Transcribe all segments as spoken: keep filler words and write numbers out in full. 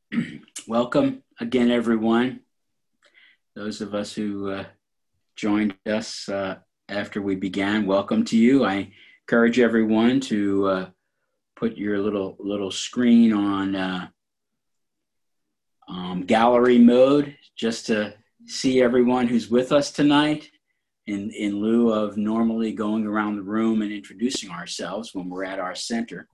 Welcome again, everyone. Those of us who uh, joined us uh, after we began, welcome to you. I encourage everyone to uh, put your little little screen on uh, um, gallery mode just to see everyone who's with us tonight in, in lieu of normally going around the room and introducing ourselves when we're at our center.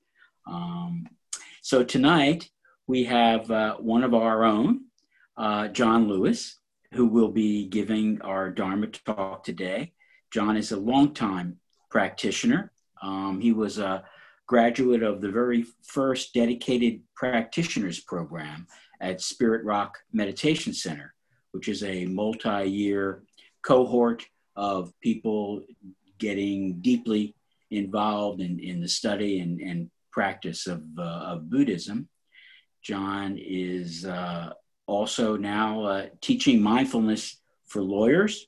Um, so tonight we have uh, one of our own, uh, John Lewis, who will be giving our Dharma talk today. John is a longtime practitioner. Um, he was a graduate of the very first dedicated practitioners program at Spirit Rock Meditation Center, which is a multi-year cohort of people getting deeply involved in, in the study and, and practice of, uh, of Buddhism. John is uh, also now uh, teaching mindfulness for lawyers.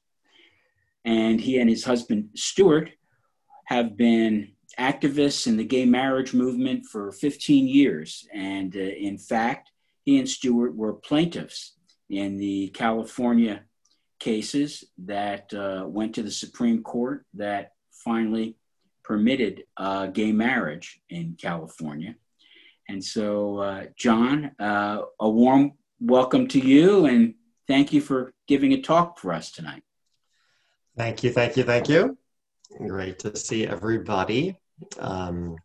And he and his husband, Stuart, have been activists in the gay marriage movement for fifteen years. And uh, in fact, he and Stuart were plaintiffs in the California cases that uh, went to the Supreme Court that finally permitted uh, gay marriage in California. And so, uh, John, uh, a warm welcome to you, and thank you for giving a talk for us tonight. Thank you, thank you, thank you. Great to see everybody. Um,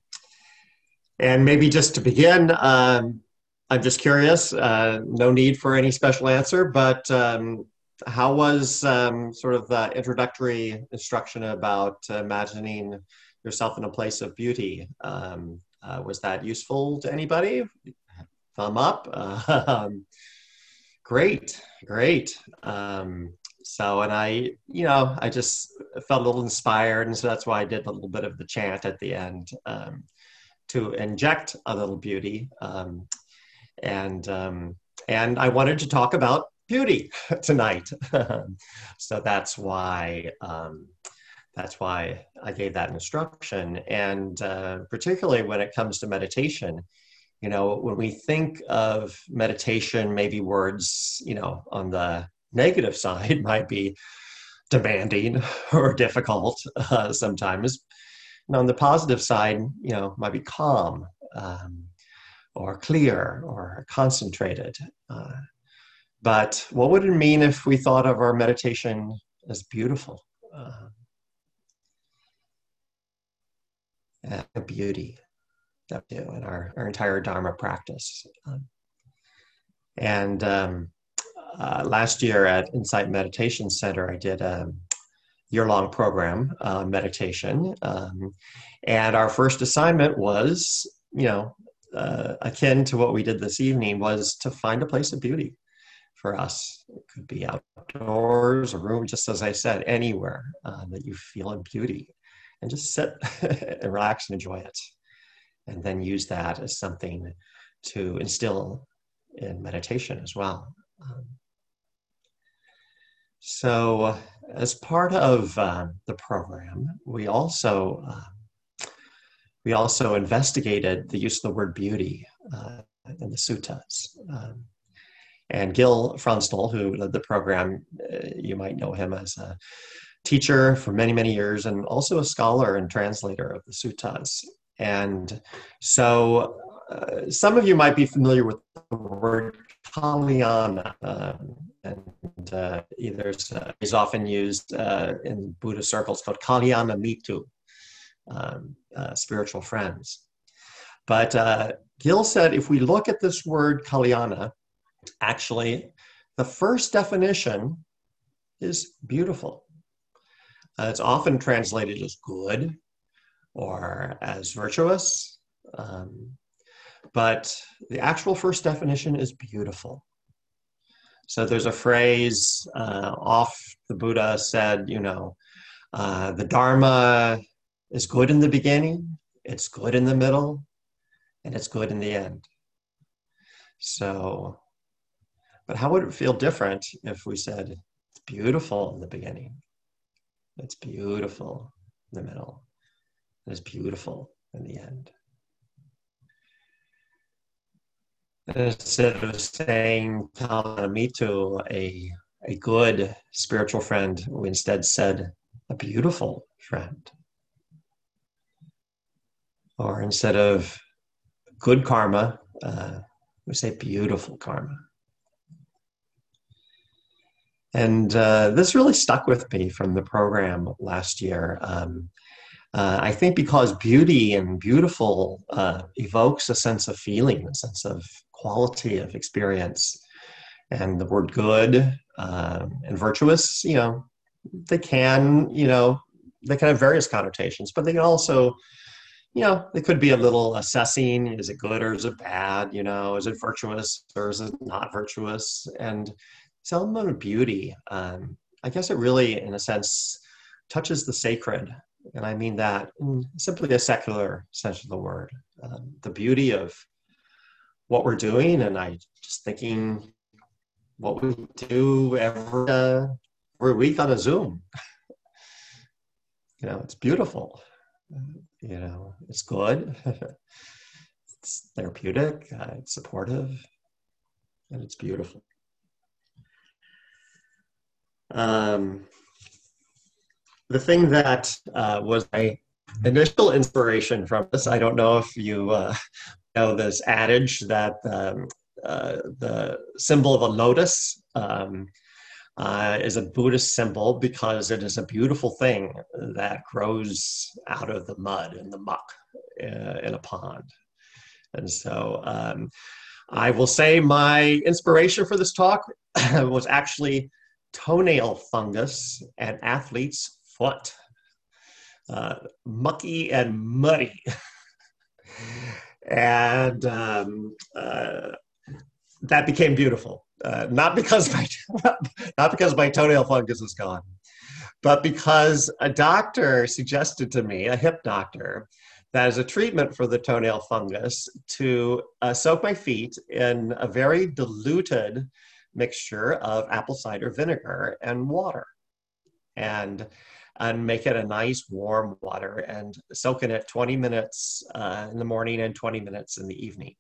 and maybe just to begin, um, I'm just curious, uh, no need for any special answer, but um, how was um, sort of the introductory instruction about uh, imagining yourself in a place of beauty? Um, uh, was that useful to anybody? Thumb up. Uh, um, great, great. Um, so, and I, you know, I just felt a little inspired, and so that's why I did a little bit of the chant at the end um, to inject a little beauty. Um, and um, and I wanted to talk about beauty tonight, so that's why um, that's why I gave that instruction. And uh, particularly when it comes to meditation, you know, when we think of meditation, maybe words, you know, on the negative side might be demanding or difficult uh, sometimes. And on the positive side, you know, might be calm. Um, or clear or concentrated. Uh, but what would it mean if we thought of our meditation as beautiful? Uh, and beauty that we do in our, our entire Dharma practice. Um, and um, uh, last year at Insight Meditation Center, I did a year-long program, uh, meditation. Um, and our first assignment was, you know, Uh, akin to what we did this evening, was to find a place of beauty for us. It could be outdoors, a room, just as I said, anywhere uh, that you feel in beauty, and just sit and relax and enjoy it. And then use that as something to instill in meditation as well. Um, so as part of uh, the program, we also uh, We also investigated the use of the word beauty uh, in the suttas. Um, and Gil Fronsdal, who led the program, uh, you might know him as a teacher for many, many years, and also a scholar and translator of the suttas. And so uh, some of you might be familiar with the word Kalyana. Um, and uh, either uh, is often used uh, in Buddhist circles called Kalyana Mitu. Um, uh, spiritual friends. But uh, Gil said if we look at this word Kalyana, actually, the first definition is beautiful. Uh, it's often translated as good or as virtuous, um, but the actual first definition is beautiful. So there's a phrase uh, off the Buddha said, you know, uh, the Dharma is good in the beginning, it's good in the middle, and it's good in the end. So, but how would it feel different if we said, it's beautiful in the beginning, it's beautiful in the middle, and it's beautiful in the end? Instead of saying Kalanamitu, a, a good spiritual friend, we instead said a beautiful friend. Or instead of good karma, uh, we say beautiful karma. And uh, this really stuck with me from the program last year. Um, uh, I think because beauty and beautiful uh, evokes a sense of feeling, a sense of quality of experience. And the word good um, and virtuous, you know, they can, you know, they can have various connotations, but they can also, you know, they could be a little assessing. Is it good or is it bad? You know, is it virtuous or is it not virtuous? And this element of beauty, um, I guess it really, in a sense, touches the sacred. And I mean that in simply a secular sense of the word. Um, the beauty of what we're doing, and I just thinking what we do every, uh, every week on a Zoom. You know, it's beautiful. You know, it's good. It's therapeutic, uh, it's supportive, and it's beautiful. Um, the thing that uh, was my initial inspiration from this, I don't know if you uh, know this adage that um, uh, the symbol of a lotus um, uh, is a Buddhist symbol because it is a beautiful thing that grows out of the mud and the muck uh, in a pond. And so um, I will say my inspiration for this talk was actually toenail fungus and athlete's foot. Uh, mucky and muddy. And um, uh, that became beautiful. Uh, not because my not because my toenail fungus is gone, but because a doctor suggested to me, a hip doctor, that as a treatment for the toenail fungus, to uh, soak my feet in a very diluted mixture of apple cider vinegar and water, and and make it a nice warm water and soak in it twenty minutes uh, in the morning and twenty minutes in the evening.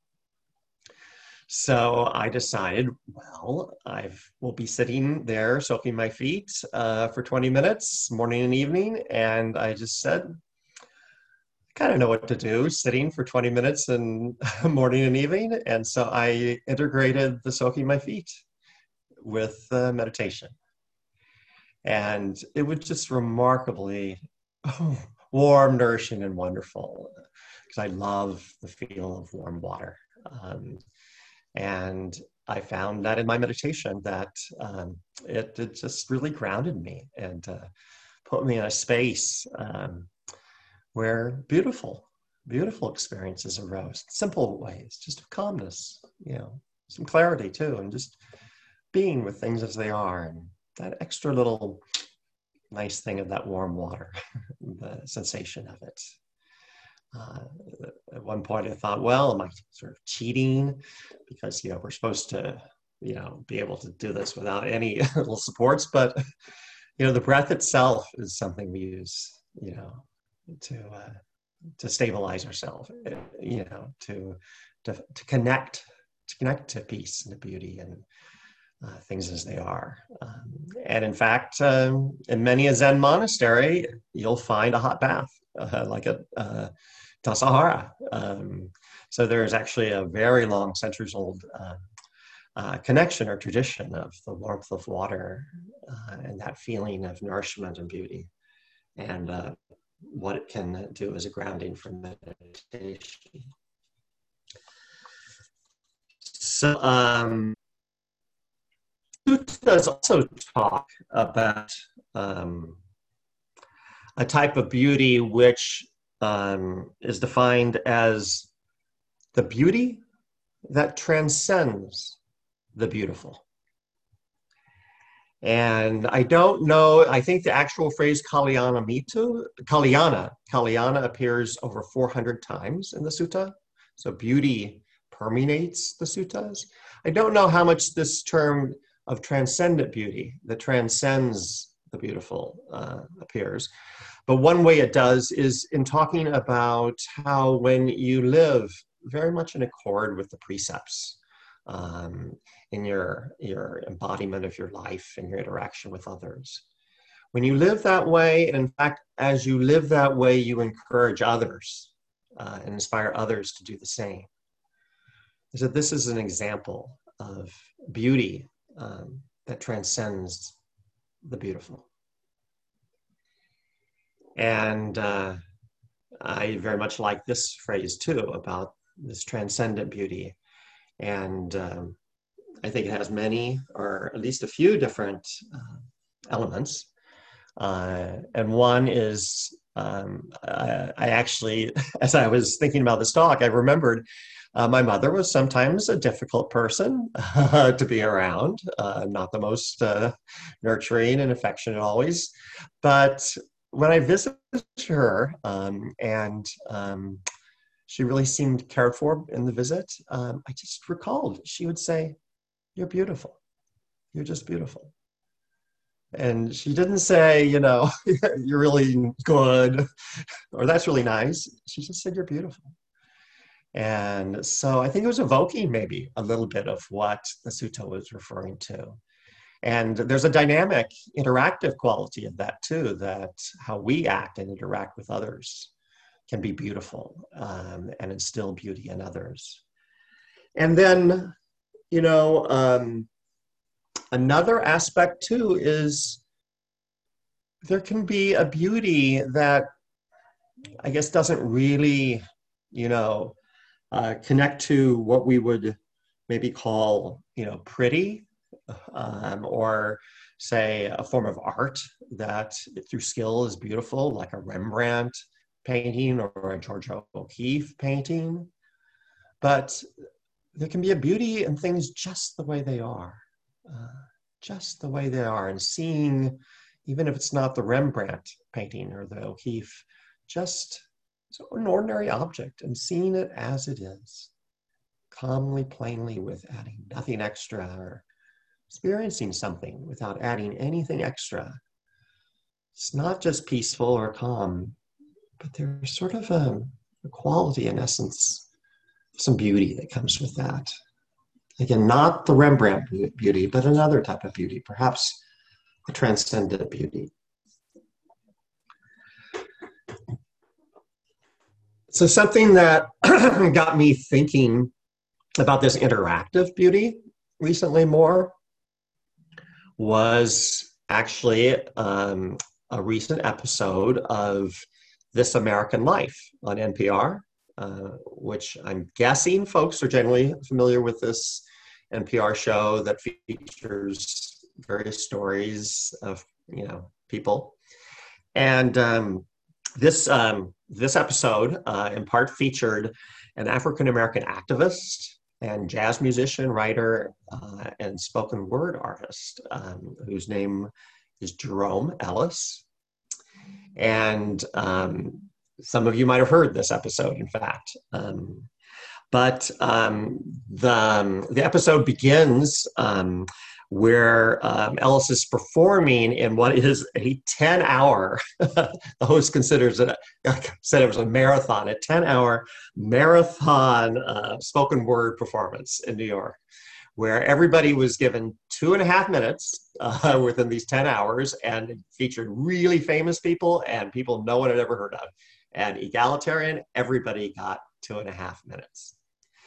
So I decided, well, I will be sitting there soaking my feet uh, for twenty minutes, morning and evening. And I just said, I kind of know what to do, sitting for twenty minutes in morning and evening. And so I integrated the soaking my feet with uh, meditation. And it was just remarkably oh, warm, nourishing, and wonderful, because I love the feel of warm water. Um, and I found that in my meditation that um, it, it just really grounded me and uh, put me in a space um, where beautiful, beautiful experiences arose, simple ways, just of calmness, you know, some clarity too, and just being with things as they are. And that extra little nice thing of that warm water, the sensation of it. Uh, at one point I thought, well, am I sort of cheating? Because, you know, we're supposed to, you know, be able to do this without any little supports, but, you know, the breath itself is something we use, you know, to, uh, to stabilize ourselves, you know, to, to, to connect, to connect to peace and to beauty and Uh, things as they are. Um, and in fact, um, in many a Zen monastery, you'll find a hot bath, uh, like a uh, Tassajara. Um, so there's actually a very long, centuries old uh, uh, connection or tradition of the warmth of water uh, and that feeling of nourishment and beauty, and uh, what it can do as a grounding for meditation. So, um, Suttas also talk about um, a type of beauty which um, is defined as the beauty that transcends the beautiful. And I don't know, I think the actual phrase Kalyana Mitu, Kalyana, Kalyana appears over four hundred times in the sutta. So beauty permeates the suttas. I don't know how much this term of transcendent beauty that transcends the beautiful uh, appears. But one way it does is in talking about how when you live very much in accord with the precepts um, in your, your embodiment of your life and your interaction with others. When you live that way, and in fact, as you live that way, you encourage others uh, and inspire others to do the same. So this is an example of beauty um, that transcends the beautiful. And uh, I very much like this phrase too, about this transcendent beauty. And um, I think it has many, or at least a few different uh, elements. Uh, and one is, um, I, I actually, as I was thinking about this talk, I remembered uh, my mother was sometimes a difficult person uh, to be around, uh, not the most uh, nurturing and affectionate always. But when I visited her um, and um, she really seemed cared for in the visit, um, I just recalled she would say, "You're beautiful. You're just beautiful." And she didn't say, you know, "You're really good," or "That's really nice." She just said, "You're beautiful." And so I think it was evoking maybe a little bit of what the sutta was referring to. And there's a dynamic, interactive quality of that too, that how we act and interact with others can be beautiful um, and instill beauty in others. And then, you know, um, another aspect too is there can be a beauty that I guess doesn't really, you know, uh, connect to what we would maybe call, you know, pretty, um, or say a form of art that through skill is beautiful, like a Rembrandt painting or a George O'Keeffe painting. But there can be a beauty in things just the way they are. Uh, just the way they are, and seeing, even if it's not the Rembrandt painting or the O'Keeffe, just an ordinary object and seeing it as it is, calmly, plainly, with adding nothing extra, or experiencing something without adding anything extra. It's not just peaceful or calm, but there's sort of a, a quality, in essence, some beauty that comes with that. Again, not the Rembrandt beauty, but another type of beauty, perhaps a transcendent beauty. So something that got me thinking about this interactive beauty recently more was actually um, a recent episode of This American Life on N P R. Uh, which I'm guessing folks are generally familiar with, this N P R show that features various stories of, you know, people. And um, this um, this episode uh, in part featured an African-American activist and jazz musician, writer, uh, and spoken word artist um, whose name is Jerome Ellis. And um, some of you might have heard this episode, in fact. Um, but um, the, um, the episode begins um, where um, Ellis is performing in what is a ten hour, the host considers it, said it was a marathon, a ten hour marathon uh, spoken word performance in New York, where everybody was given two and a half minutes uh, within these ten hours, and it featured really famous people and people no one had ever heard of. And egalitarian, everybody got two and a half minutes.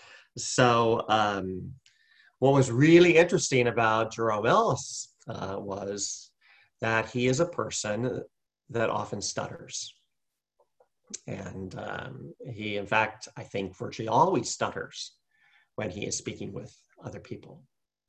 So um, what was really interesting about Jerome Ellis uh, was that he is a person that often stutters. And um, he, in fact, I think virtually always stutters when he is speaking with other people.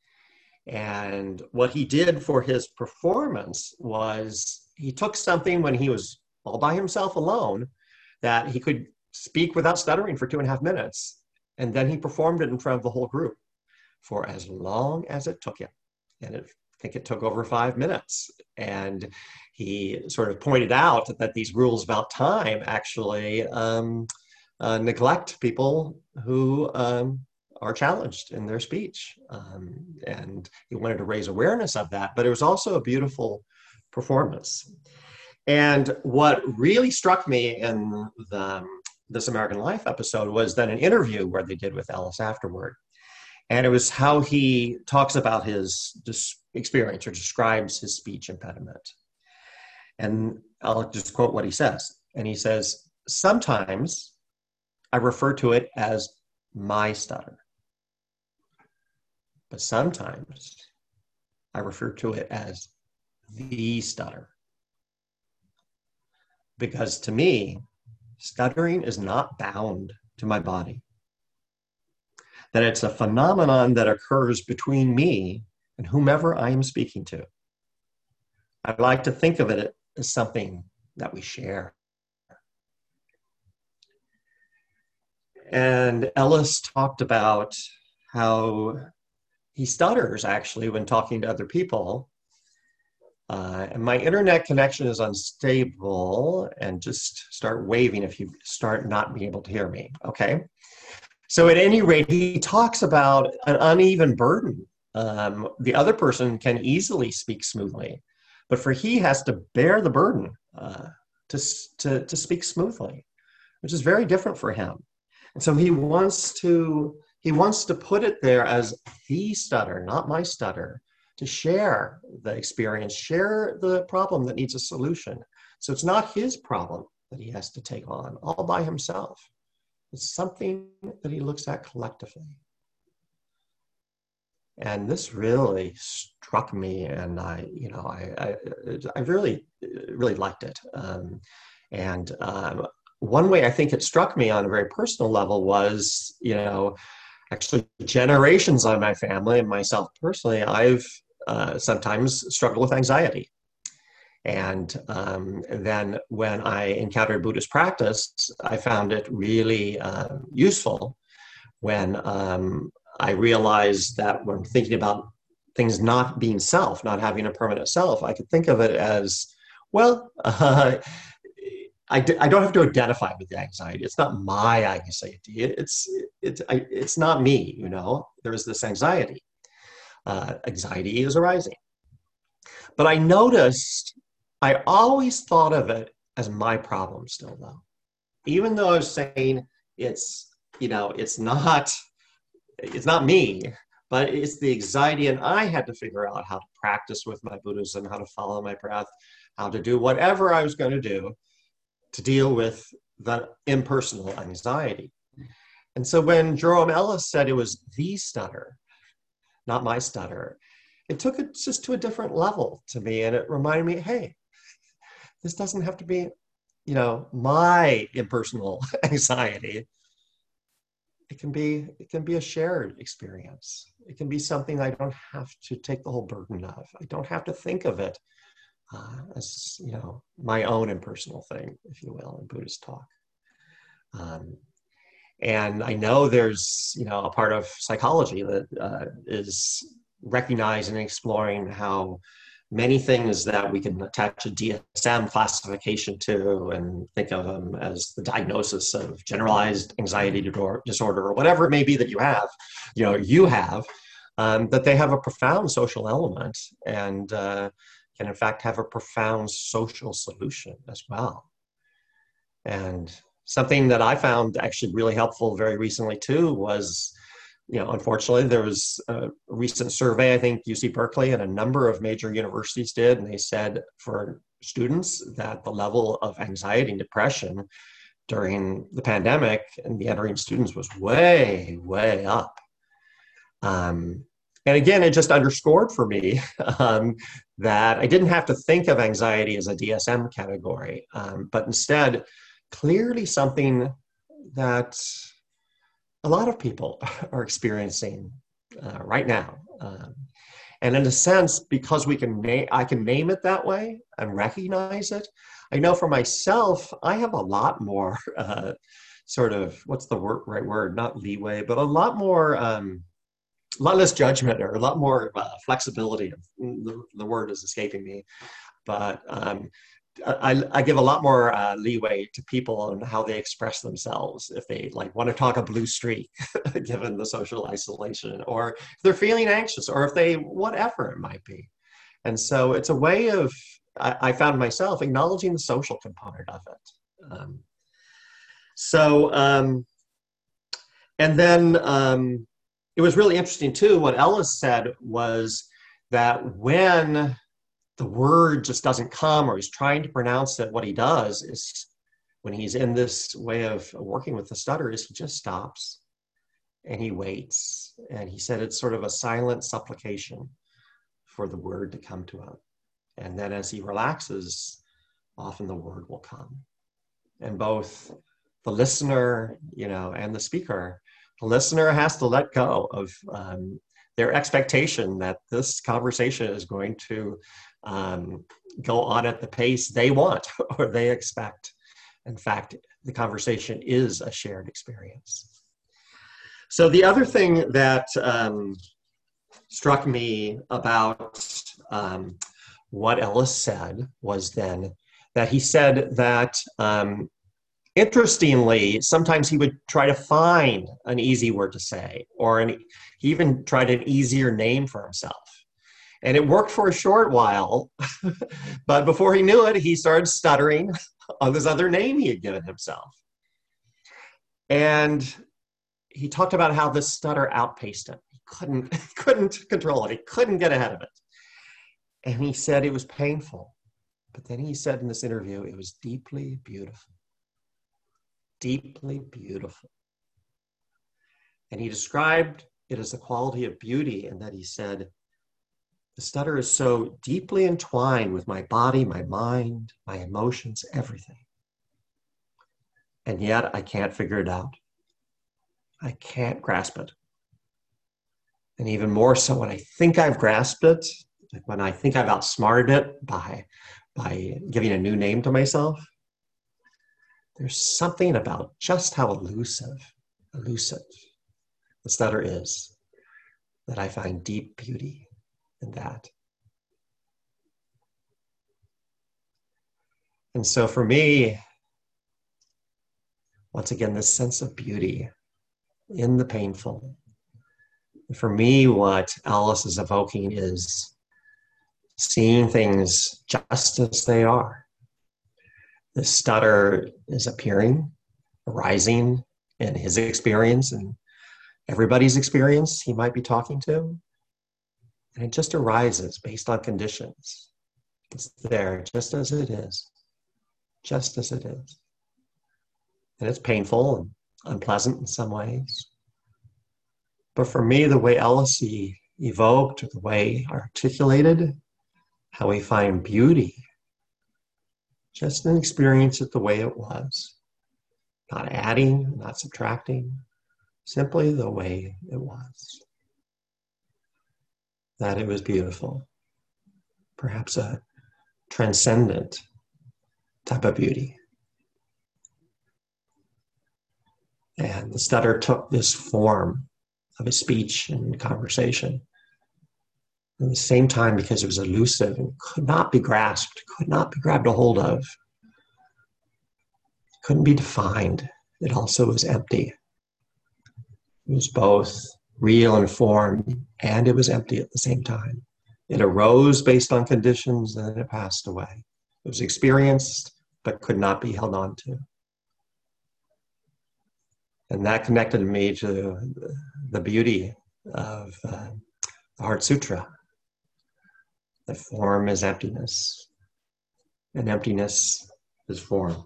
And what he did for his performance was he took something when he was all by himself alone, that he could speak without stuttering for two and a half minutes. And then he performed it in front of the whole group for as long as it took him. And it, I think it took over five minutes. And he sort of pointed out that, that these rules about time actually um, uh, neglect people who um, are challenged in their speech. Um, and he wanted to raise awareness of that, but it was also a beautiful performance. And what really struck me in the, This American Life episode was then an interview where they did with Ellis afterward. And it was how he talks about his experience or describes his speech impediment. And I'll just quote what he says. And he says, sometimes I refer to it as my stutter. But sometimes I refer to it as the stutter. Because to me, stuttering is not bound to my body. That it's a phenomenon that occurs between me and whomever I am speaking to. I like to think of it as something that we share. And Ellis talked about how he stutters actually when talking to other people. Uh, and my internet connection is unstable, and just start waving if you start not being able to hear me, okay? So at any rate, he talks about an uneven burden. Um, the other person can easily speak smoothly, but for he has to bear the burden uh, to, to, to speak smoothly, which is very different for him. And so he wants to, he wants to put it there as the stutter, not my stutter, to share the experience, share the problem that needs a solution. So it's not his problem that he has to take on all by himself. It's something that he looks at collectively. And this really struck me, and I, you know, I, I, I really, really liked it. Um, and um, one way I think it struck me on a very personal level was, you know, actually generations on my family and myself personally, I've uh, sometimes struggled with anxiety. And um, then when I encountered Buddhist practice, I found it really uh, useful when um, I realized that when thinking about things not being self, not having a permanent self, I could think of it as, well, uh, I, d- I don't have to identify with the anxiety. It's not my anxiety. It's, it's, I, it's not me, you know. There's this anxiety. Uh, anxiety is arising. But I noticed I always thought of it as my problem still, though. Even though I was saying it's, you know, it's not, it's not me, but it's the anxiety, and I had to figure out how to practice with my Buddhism, how to follow my breath, how to do whatever I was going to do to deal with the impersonal anxiety. And so when Jerome Ellis said it was the stutter, not my stutter, it took it just to a different level to me. And it reminded me, hey, this doesn't have to be, you know, my impersonal anxiety. It can be, it can be a shared experience. It can be something I don't have to take the whole burden of. I don't have to think of it uh, as, you know, my own impersonal thing, if you will, in Buddhist talk. Um, and I know there's, you know, a part of psychology that uh, is recognizing and exploring how many things that we can attach a D S M classification to and think of them as the diagnosis of generalized anxiety disorder or whatever it may be that you have, you know, you have, um, that they have a profound social element and uh, can in fact have a profound social solution as well. And something that I found actually really helpful very recently too was, you know, unfortunately, there was a recent survey, I think U C Berkeley and a number of major universities did, and they said for students that the level of anxiety and depression during the pandemic and the entering students was way, way up. Um, and again, it just underscored for me um, that I didn't have to think of anxiety as a D S M category, um, but instead, clearly something that a lot of people are experiencing uh, right now. Um, and in a sense, because we can na- I can name it that way and recognize it, I know for myself, I have a lot more uh, sort of, what's the word, right word, not leeway, but a lot more, um, a lot less judgment or a lot more uh, flexibility. The, the word is escaping me, but um, I, I give a lot more uh, leeway to people on how they express themselves. If they like want to talk a blue streak, given the social isolation, or if they're feeling anxious, or if they, whatever it might be. And so it's a way of, I, I found myself acknowledging the social component of it. Um, So, um, and then um, it was really interesting too. What Ellis said was that when the word just doesn't come, or he's trying to pronounce it, what he does is, when he's in this way of working with the stutter, is he just stops and he waits. And he said it's sort of a silent supplication for the word to come to him. And then as he relaxes, often the word will come. And both the listener, you know, and the speaker, the listener has to let go of um, their expectation that this conversation is going to um, go on at the pace they want or they expect. In fact, the conversation is a shared experience. So the other thing that um, struck me about um, what Ellis said was then that he said that, um, interestingly, sometimes he would try to find an easy word to say, or an, he even tried an easier name for himself. And it worked for a short while, but before he knew it, he started stuttering on this other name he had given himself. And he talked about how this stutter outpaced him. He couldn't, he couldn't control it. He couldn't get ahead of it. And he said it was painful. But then he said in this interview, it was deeply beautiful. Deeply beautiful. And he described it as the quality of beauty, and that he said, the stutter is so deeply entwined with my body, my mind, my emotions, everything. And yet I can't figure it out. I can't grasp it. And even more so when I think I've grasped it, like when I think I've outsmarted it by, by giving a new name to myself, there's something about just how elusive, elusive the stutter is that I find deep beauty in that. And so for me, once again, this sense of beauty in the painful. For me, what Ellis is evoking is seeing things just as they are. The stutter is appearing, arising in his experience and everybody's experience he might be talking to. And it just arises based on conditions. It's there just as it is, just as it is. And it's painful and unpleasant in some ways. But for me, the way Ellis evoked, or the way he articulated how we find beauty, just an experience it the way it was. Not adding, not subtracting, simply the way it was. That it was beautiful. Perhaps a transcendent type of beauty. And the stutter took this form of his speech and conversation. At the same time, because it was elusive and could not be grasped, could not be grabbed a hold of, couldn't be defined, it also was empty. It was both real in form, and it was empty at the same time. It arose based on conditions, and then it passed away. It was experienced, but could not be held on to. And that connected me to the beauty of uh, the Heart Sutra. The form is emptiness, and emptiness is form.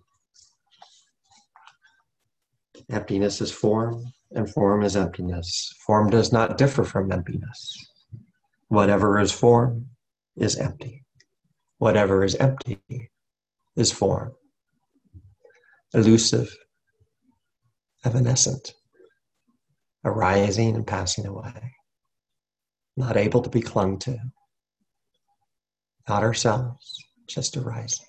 Emptiness is form, and form is emptiness. Form does not differ from emptiness. Whatever is form is empty. Whatever is empty is form. Elusive, evanescent, arising and passing away, not able to be clung to, not ourselves, just arising.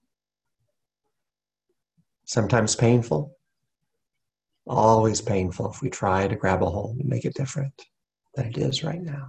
Sometimes painful, always painful if we try to grab a hold and make it different than it is right now.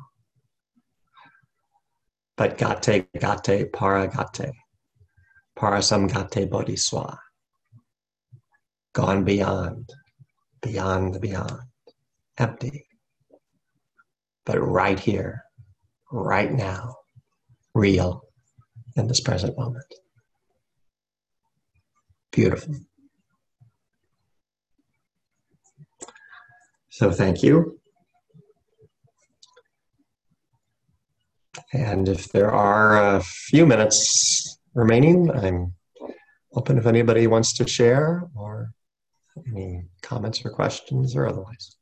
But gate, gate, para gate, parasam gate bodhiswa, gone beyond, beyond the beyond, empty, but right here, right now, real in this present moment. Beautiful. So thank you. And if there are a few minutes remaining, I'm open if anybody wants to share or any comments or questions or otherwise.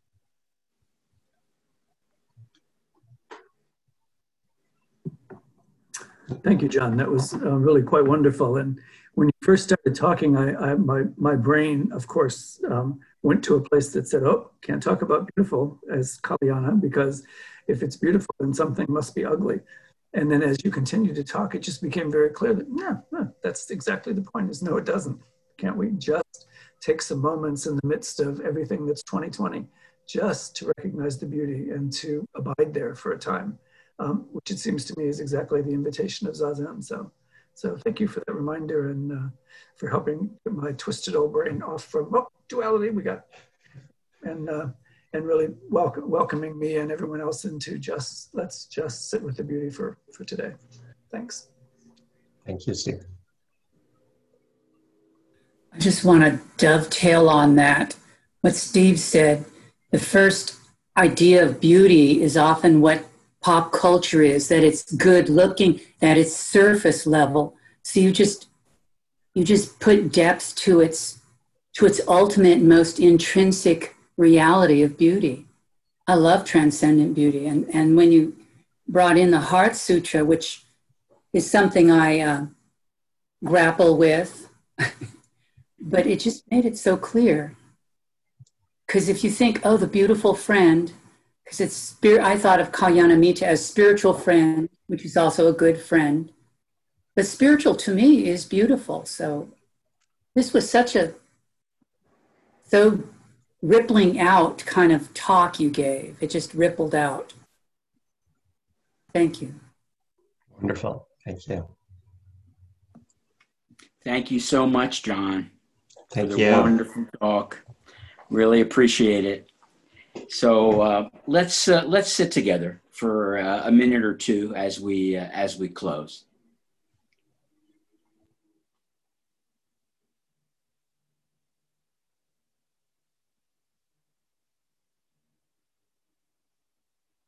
Thank you, John. That was uh, really quite wonderful. And when you first started talking, I, I my my brain, of course, um, went to a place that said, "Oh, can't talk about beautiful as Kalyana, because if it's beautiful, then something must be ugly." And then as you continued to talk, it just became very clear that no, no, that's exactly the point. Is no, it doesn't. Can't we just take some moments in the midst of everything that's twenty twenty, just to recognize the beauty and to abide there for a time? Um, which it seems to me is exactly the invitation of Zazen. So, so thank you for that reminder and uh, for helping get my twisted old brain off from oh, duality we got, and uh, and really welcome, welcoming me and everyone else into just let's just sit with the beauty for for today. Thanks. Thank you, Steve. I just want to dovetail on that. What Steve said, the first idea of beauty is often what pop culture is, that it's good looking, that it's surface level. So you just you just put depth to its to its ultimate, most intrinsic reality of beauty. I love transcendent beauty, and and when you brought in the Heart Sutra, which is something I uh, grapple with, but it just made it so clear. Because if you think, oh, the beautiful friend. Because it's spirit, I thought of Kalyanamita as spiritual friend, which is also a good friend. But spiritual to me is beautiful. So this was such a so rippling out kind of talk you gave. It just rippled out. Thank you. Wonderful. Thank you. Thank you so much, John. Thank for the you. Wonderful talk. Really appreciate it. So uh, let's uh, let's sit together for uh, a minute or two as we uh, as we close.